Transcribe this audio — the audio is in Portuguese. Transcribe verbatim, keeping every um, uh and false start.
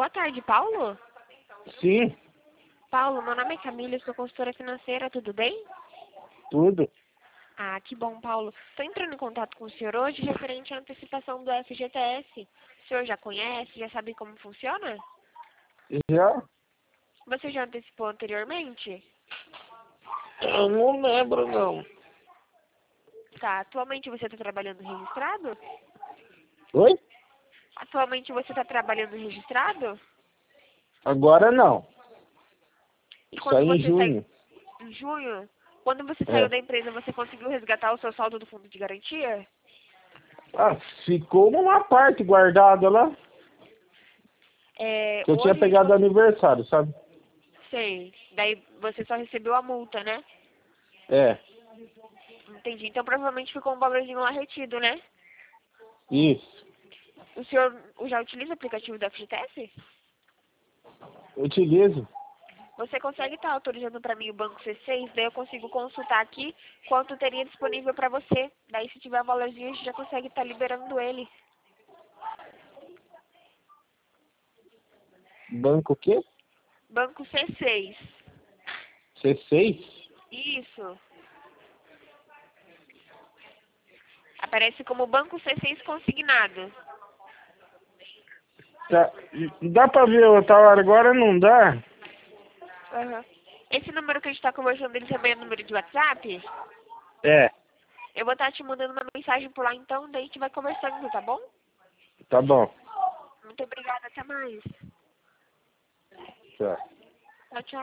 Boa tarde, Paulo. Sim, Paulo, meu nome é Camila, eu sou consultora financeira, tudo bem? tudo. Ah, que bom, Paulo. Estou entrando em contato com o senhor hoje referente à antecipação do F G T S. O senhor já conhece, já sabe como funciona? Já? Você já antecipou anteriormente? Eu não lembro, não. Tá, atualmente você está trabalhando registrado? Oi? Atualmente você está trabalhando registrado? Agora não. E Só quando em você saiu junho. em junho, quando você saiu É. da empresa, você conseguiu resgatar o seu saldo do fundo de garantia? Ah, ficou uma parte guardada lá. É, Que eu tinha hoje a gente pegado consegue... aniversário, sabe? Sei. Daí você só recebeu a multa, né? É, Entendi. Então provavelmente ficou um valorzinho lá retido, né? isso. O senhor já utiliza o aplicativo da F G T S? Utilizo. Você consegue estar autorizando para mim o banco C seis? Daí eu consigo consultar aqui quanto teria disponível para você. Daí se tiver valorzinho a gente já consegue estar liberando ele. Banco o quê? Banco C seis. C seis? Isso. Aparece como Banco C seis consignado. Tá. Dá pra ver outra hora, agora não dá. Aham. Esse número que a gente está conversando, ele também é número de WhatsApp? É, Eu vou estar te mandando uma mensagem por lá então, daí a gente vai conversando, tá bom? tá bom. Muito obrigada, até mais. Tá. Tchau, tchau.